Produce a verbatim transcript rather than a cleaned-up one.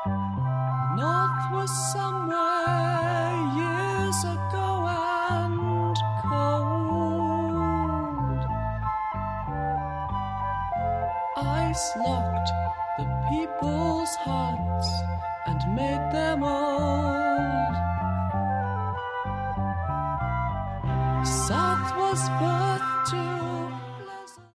North was somewhere years ago and cold. Ice locked the people's hearts and made them old.